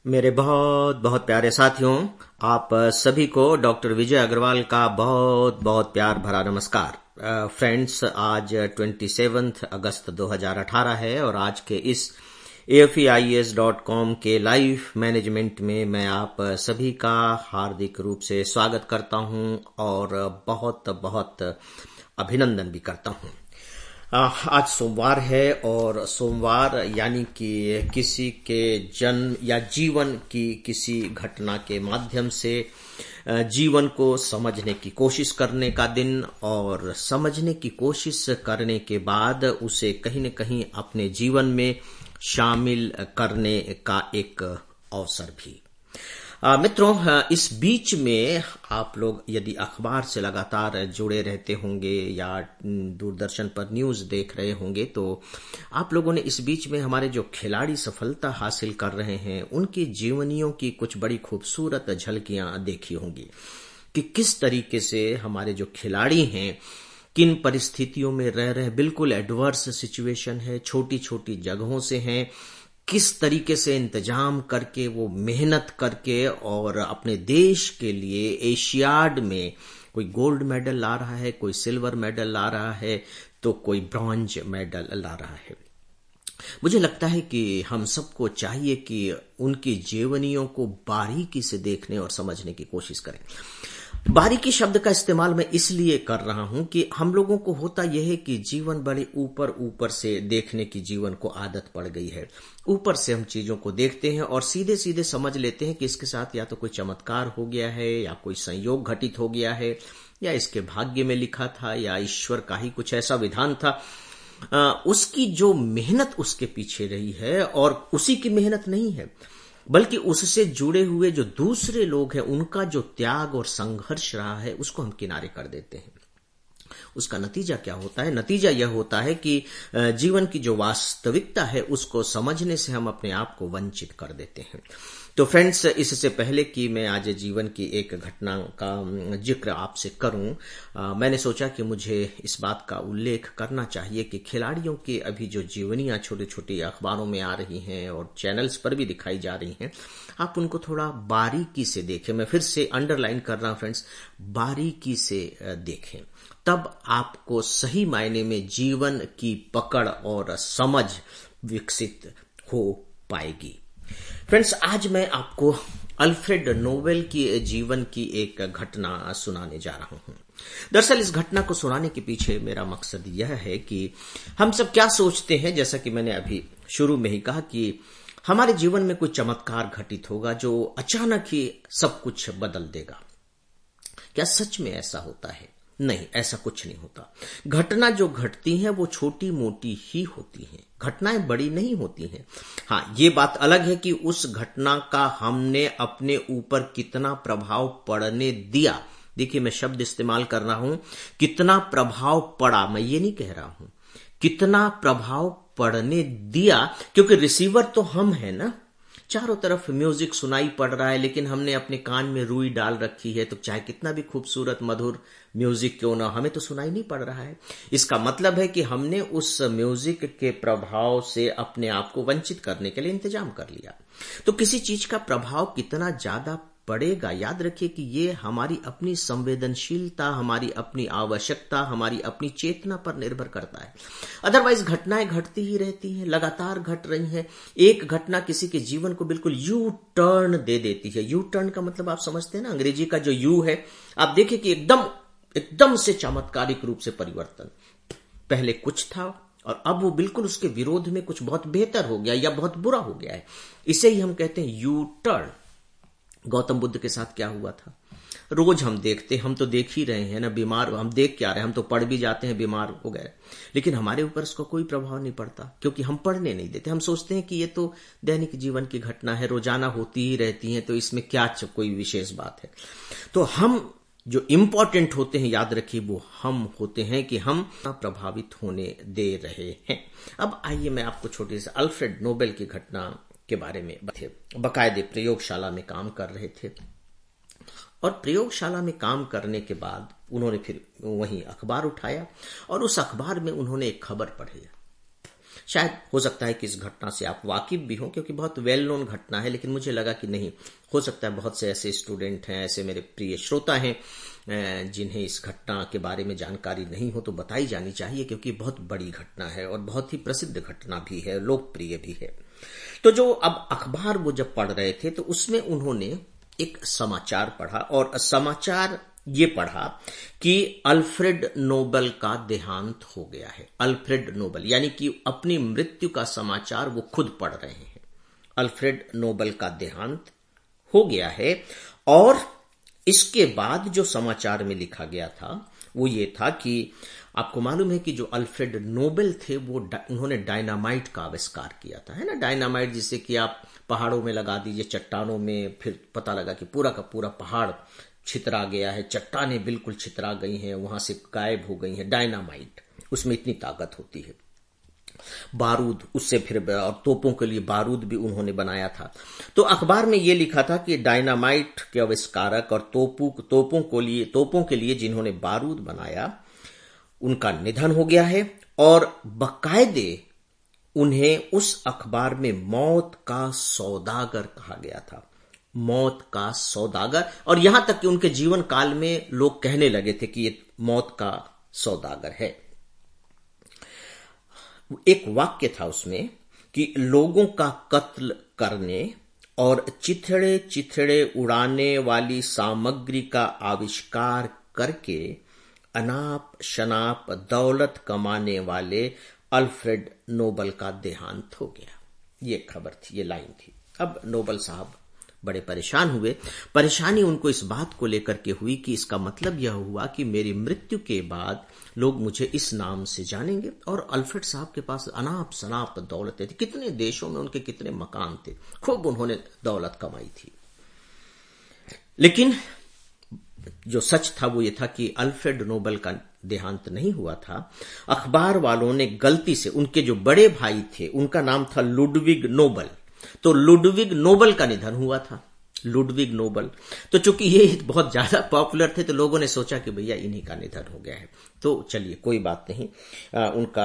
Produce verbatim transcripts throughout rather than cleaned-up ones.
मेरे बहुत बहुत प्यारे साथियों, आप सभी को डॉक्टर विजय अग्रवाल का बहुत बहुत प्यार भरा नमस्कार। फ्रेंड्स, आज सत्ताईस अगस्त दो हज़ार अठारह है और आज के इस A F E I S dot com के लाइव मैनेजमेंट में मैं आप सभी का हार्दिक रूप से स्वागत करता हूं और बहुत बहुत अभिनंदन भी करता हूं। आज सोमवार है और सोमवार यानी कि किसी के जन्म या जीवन की किसी घटना के माध्यम से जीवन को समझने की कोशिश करने का दिन और समझने की कोशिश करने के बाद उसे कहीं न कहीं अपने जीवन में शामिल करने का एक अवसर भी। आ, मित्रों, इस बीच में आप लोग यदि अखबार से लगातार जुड़े रहते होंगे या दूरदर्शन पर न्यूज़ देख रहे होंगे तो आप लोगों ने इस बीच में हमारे जो खिलाड़ी सफलता हासिल कर रहे हैं उनकी जीवनियों की कुछ बड़ी खूबसूरत झलकियां देखी होंगी कि किस तरीके से हमारे जो खिलाड़ी हैं किन परिस्थितियों में रह रहे, बिल्कुल एडवर्स सिचुएशन है, छोटी छोटी जगहों से हैं, किस तरीके से इंतजाम करके वो मेहनत करके और अपने देश के लिए एशियाड में कोई गोल्ड मेडल ला रहा है, कोई सिल्वर मेडल ला रहा है तो कोई ब्रॉन्ज मेडल ला रहा है। मुझे लगता है कि हम सबको चाहिए कि उनकी जीवनियों को बारीकी से देखने और समझने की कोशिश करें। बारीकी शब्द का इस्तेमाल मैं इसलिए कर रहा हूं कि हम लोगों को होता यह है कि जीवन बड़े ऊपर ऊपर से देखने की जीवन को आदत पड़ गई है। ऊपर से हम चीजों को देखते हैं और सीधे सीधे समझ लेते हैं कि इसके साथ या तो कोई चमत्कार हो गया है या कोई संयोग घटित हो गया है या इसके भाग्य में लिखा था या ईश्वर का ही कुछ ऐसा विधान था। आ, उसकी जो मेहनत उसके पीछे रही है और उसी की मेहनत नहीं है बल्कि उससे जुड़े हुए जो दूसरे लोग हैं उनका जो त्याग और संघर्ष रहा है उसको हम किनारे कर देते हैं। उसका नतीजा क्या होता है? नतीजा यह होता है कि जीवन की जो वास्तविकता है उसको समझने से हम अपने आप को वंचित कर देते हैं। तो फ्रेंड्स, इससे पहले कि मैं आज जीवन की एक घटना का जिक्र आपसे करूं, आ, मैंने सोचा कि मुझे इस बात का उल्लेख करना चाहिए कि खिलाड़ियों की अभी जो जीवनियां छोटी छोटी अखबारों में आ रही हैं और चैनल्स पर भी दिखाई जा रही हैं, आप उनको थोड़ा बारीकी से देखें। मैं फिर से अंडरलाइन कर रहा हूं फ्रेंड्स, बारीकी से देखें, तब आपको सही मायने में जीवन की पकड़ और समझ विकसित हो पाएगी। फ्रेंड्स, आज मैं आपको अल्फ्रेड नोबेल की जीवन की एक घटना सुनाने जा रहा हूं। दरअसल इस घटना को सुनाने के पीछे मेरा मकसद यह है कि हम सब क्या सोचते हैं, जैसा कि मैंने अभी शुरू में ही कहा कि हमारे जीवन में कोई चमत्कार घटित होगा जो अचानक ही सब कुछ बदल देगा। क्या सच में ऐसा होता है? नहीं, ऐसा कुछ नहीं होता। घटना जो घटती हैं वो छोटी मोटी ही होती हैं, घटनाएं बड़ी नहीं होती हैं। हाँ, ये बात अलग है कि उस घटना का हमने अपने ऊपर कितना प्रभाव पड़ने दिया। देखिए, मैं शब्द इस्तेमाल कर रहा हूं, कितना प्रभाव पड़ा, मैं ये नहीं कह रहा हूं कितना प्रभाव पड़ने दिया, क्योंकि रिसीवर तो हम हैं ना। चारों तरफ म्यूजिक सुनाई पड़ रहा है लेकिन हमने अपने कान में रुई डाल रखी है, तो चाहे कितना भी खूबसूरत मधुर म्यूजिक क्यों ना, हमें तो सुनाई नहीं पड़ रहा है। इसका मतलब है कि हमने उस म्यूजिक के प्रभाव से अपने आप को वंचित करने के लिए इंतजाम कर लिया। तो किसी चीज का प्रभाव कितना ज्यादा पड़ेगा, याद रखिए कि ये हमारी अपनी संवेदनशीलता, हमारी अपनी आवश्यकता, हमारी अपनी चेतना पर निर्भर करता है। अदरवाइज घटनाएं घटती ही रहती हैं, लगातार घट रही हैं। एक घटना किसी के जीवन को बिल्कुल यू टर्न दे देती है। यू टर्न का मतलब आप समझते हैं ना, अंग्रेजी का जो यू है, आप देखिए कि एकदम एकदम से चमत्कारिक रूप से परिवर्तन। पहले कुछ था और अब वो बिल्कुल उसके विरोध में कुछ बहुत बेहतर हो गया या बहुत बुरा हो गया है। इसे ही हम कहते हैं यू टर्न। गौतम बुद्ध के साथ क्या हुआ था? रोज हम देखते, हम तो देख ही रहे हैं ना, बीमार हम देख क्या रहे हैं, हम तो पढ़ भी जाते हैं, बीमार हो गए, लेकिन हमारे ऊपर इसका कोई प्रभाव नहीं पड़ता क्योंकि हम पढ़ने नहीं देते। हम सोचते हैं कि ये तो दैनिक जीवन की घटना है, रोजाना होती ही रहती है, तो इसमें क्या कोई विशेष बात है। तो हम जो इंपॉर्टेंट होते हैं, याद रखिए, वो हम होते हैं कि हम प्रभावित होने दे रहे हैं। अब आइए मैं आपको छोटी सी अल्फ्रेड नोबेल की घटना के बारे में बता। बाकायदे प्रयोगशाला में काम कर रहे थे और प्रयोगशाला में काम करने के बाद उन्होंने फिर वहीं अखबार उठाया और उस अखबार में उन्होंने एक खबर पढ़ी। शायद हो सकता है कि इस घटना से आप वाकिफ भी हों, क्योंकि बहुत वेल नोन घटना है, लेकिन मुझे लगा कि नहीं, हो सकता है बहुत से ऐसे स्टूडेंट हैं, ऐसे मेरे प्रिय श्रोता हैं जिन्हें इस घटना के बारे में जानकारी नहीं हो, तो बताई जानी चाहिए, क्योंकि बहुत बड़ी घटना है और बहुत ही प्रसिद्ध घटना भी है, लोकप्रिय भी है। तो जो अब अखबार वो जब पढ़ रहे थे तो उसमें उन्होंने एक समाचार पढ़ा, और समाचार ये पढ़ा कि अल्फ्रेड नोबेल का देहांत हो गया है। अल्फ्रेड नोबेल यानी कि अपनी मृत्यु का समाचार वो खुद पढ़ रहे हैं। अल्फ्रेड नोबेल का देहांत हो गया है, और इसके बाद जो समाचार में लिखा गया था वो ये था कि आपको मालूम है कि जो अल्फ्रेड नोबेल थे वो उन्होंने डायनामाइट का आविष्कार किया था, है ना। डायनामाइट जिसे कि आप पहाड़ों में लगा दीजिए, चट्टानों में, फिर पता लगा कि पूरा का पूरा पहाड़ छितरा गया है, चट्टानें बिल्कुल छितरा गई हैं, वहां से गायब हो गई हैं। डायनामाइट, उसमें इतनी ताकत होती है। बारूद, उससे फिर और तोपों के लिए बारूद भी उन्होंने बनाया था। तो अखबार में यह लिखा था कि डायनामाइट के आविष्कारक और तोपों तोपों को लिए तोपों के लिए जिन्होंने बारूद बनाया, उनका निधन हो गया है, और बकायदे उन्हें उस अखबार में मौत का सौदागर कहा गया था। मौत का सौदागर, और यहां तक कि उनके जीवन काल में लोग कहने लगे थे कि ये मौत का सौदागर है। एक वाक्य था उसमें कि लोगों का कत्ल करने और चिथड़े चिथड़े उड़ाने वाली सामग्री का आविष्कार करके अनाप शनाप दौलत कमाने वाले अल्फ्रेड नोबेल का देहांत हो गया। ये खबर थी, ये लाइन थी। अब नोबेल साहब बड़े परेशान हुए। परेशानी उनको इस बात को लेकर के हुई कि इसका मतलब यह हुआ कि मेरी मृत्यु के बाद लोग मुझे इस नाम से जानेंगे। और अल्फ्रेड साहब के पास अनाप शनाप दौलत थी, कितने देशों में उनके कितने मकान थे, खूब उन्होंने दौलत कमाई थी। लेकिन जो सच था वो ये था कि अल्फ्रेड नोबेल का देहांत नहीं हुआ था। अखबार वालों ने गलती से, उनके जो बड़े भाई थे उनका नाम था लुडविग नोबेल, तो लुडविग नोबेल का निधन हुआ था। लुडविग नोबेल, तो चूंकि ये बहुत ज्यादा पॉपुलर थे तो लोगों ने सोचा कि भैया इन्हीं का निधन हो गया है, तो चलिए कोई बात नहीं। आ, उनका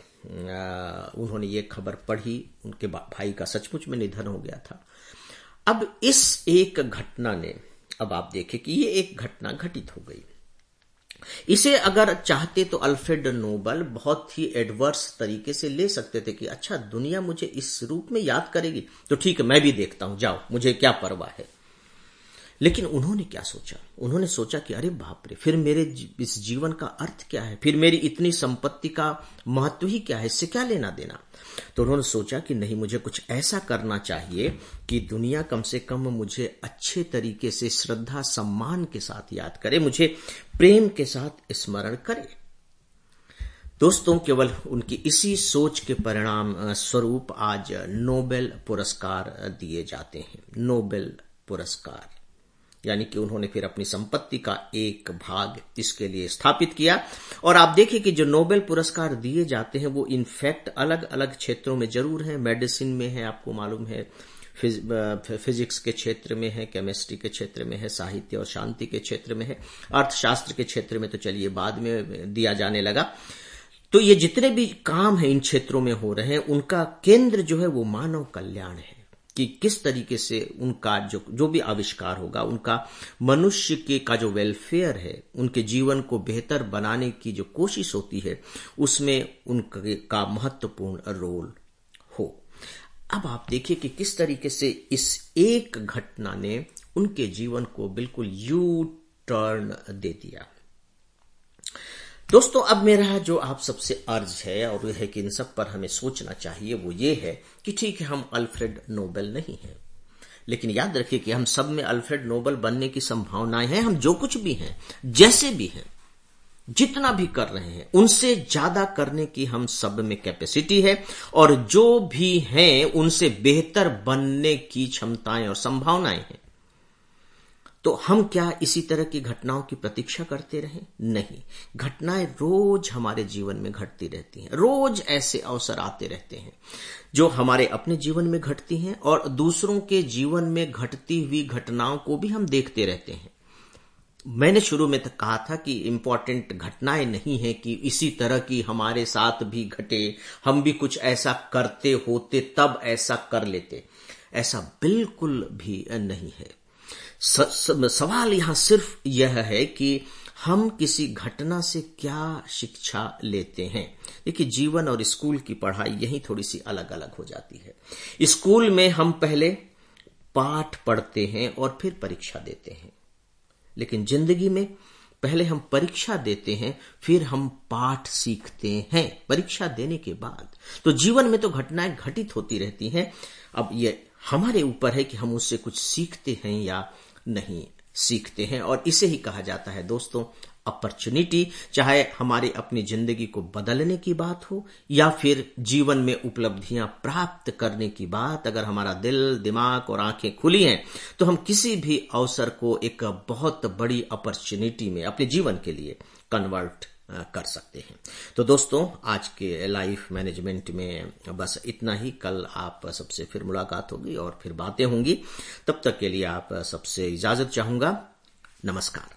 आ, उन्होंने ये खबर पढ़ी, उनके भाई का सचमुच में निधन हो गया था। अब इस एक घटना ने, अब आप देखें कि ये एक घटना घटित हो गई। इसे अगर चाहते तो अल्फ्रेड नोबेल बहुत ही एडवर्स तरीके से ले सकते थे कि अच्छा दुनिया मुझे इस रूप में याद करेगी तो ठीक है, मैं भी देखता हूं, जाओ, मुझे क्या परवाह है। लेकिन उन्होंने क्या सोचा? उन्होंने सोचा कि अरे बाप रे, फिर मेरे इस जीवन का अर्थ क्या है, फिर मेरी इतनी संपत्ति का महत्व ही क्या है, इससे क्या लेना देना। तो उन्होंने सोचा कि नहीं, मुझे कुछ ऐसा करना चाहिए कि दुनिया कम से कम मुझे अच्छे तरीके से श्रद्धा सम्मान के साथ याद करे, मुझे प्रेम के साथ स्मरण करे। दोस्तों, केवल उनकी इसी सोच के परिणाम स्वरूप आज नोबेल पुरस्कार दिए जाते हैं। नोबेल पुरस्कार यानी कि उन्होंने फिर अपनी संपत्ति का एक भाग इसके लिए स्थापित किया। और आप देखिए कि जो नोबेल पुरस्कार दिए जाते हैं वो इनफैक्ट अलग अलग क्षेत्रों में जरूर हैं। मेडिसिन में है, आपको मालूम है, फिजिक्स के क्षेत्र में है, केमिस्ट्री के क्षेत्र में है, साहित्य और शांति के क्षेत्र में है, अर्थशास्त्र के क्षेत्र में तो चलिए बाद में दिया जाने लगा। तो ये जितने भी काम हैं इन क्षेत्रों में हो रहे हैं, उनका केंद्र जो है वो मानव कल्याण है, कि किस तरीके से उनका जो जो भी आविष्कार होगा, उनका मनुष्य के का जो वेलफेयर है, उनके जीवन को बेहतर बनाने की जो कोशिश होती है, उसमें उनका महत्वपूर्ण रोल हो। अब आप देखिए कि किस तरीके से इस एक घटना ने उनके जीवन को बिल्कुल यू टर्न दे दिया। दोस्तों, अब मेरा जो आप सबसे अर्ज है और यह है कि इन सब पर हमें सोचना चाहिए, वो ये है कि ठीक है, हम अल्फ्रेड नोबेल नहीं हैं, लेकिन याद रखिए कि हम सब में अल्फ्रेड नोबेल बनने की संभावनाएं हैं। हम जो कुछ भी हैं, जैसे भी हैं, जितना भी कर रहे हैं, उनसे ज्यादा करने की हम सब में कैपेसिटी है, और जो भी हैं उनसे बेहतर बनने की क्षमताएं और संभावनाएं हैं। तो हम क्या इसी तरह की घटनाओं की प्रतीक्षा करते रहें? नहीं, घटनाएं रोज हमारे जीवन में घटती रहती हैं। रोज ऐसे अवसर आते रहते हैं जो हमारे अपने जीवन में घटती हैं, और दूसरों के जीवन में घटती हुई घटनाओं को भी हम देखते रहते हैं। मैंने शुरू में तक कहा था कि इम्पोर्टेंट घटनाएं नहीं है कि इसी तरह की हमारे साथ भी घटे, हम भी कुछ ऐसा करते होते तब ऐसा कर लेते। ऐसा बिल्कुल भी नहीं है। स, स, सवाल यहां सिर्फ यह है कि हम किसी घटना से क्या शिक्षा लेते हैं। देखिए, जीवन और स्कूल की पढ़ाई यही थोड़ी सी अलग अलग हो जाती है। स्कूल में हम पहले पाठ पढ़ते हैं और फिर परीक्षा देते हैं, लेकिन जिंदगी में पहले हम परीक्षा देते हैं, फिर हम पाठ सीखते हैं परीक्षा देने के बाद। तो जीवन में तो घटनाएं घटित होती रहती हैं। अब ये हमारे ऊपर है कि हम उससे कुछ सीखते हैं या नहीं सीखते हैं। और इसे ही कहा जाता है दोस्तों अपॉर्चुनिटी। चाहे हमारी अपनी जिंदगी को बदलने की बात हो या फिर जीवन में उपलब्धियां प्राप्त करने की बात, अगर हमारा दिल, दिमाग और आंखें खुली हैं तो हम किसी भी अवसर को एक बहुत बड़ी अपॉर्चुनिटी में अपने जीवन के लिए कन्वर्ट कर सकते हैं। तो दोस्तों, आज के लाइफ मैनेजमेंट में बस इतना ही। कल आप सबसे फिर मुलाकात होगी और फिर बातें होंगी। तब तक के लिए आप सबसे इजाजत चाहूंगा। नमस्कार।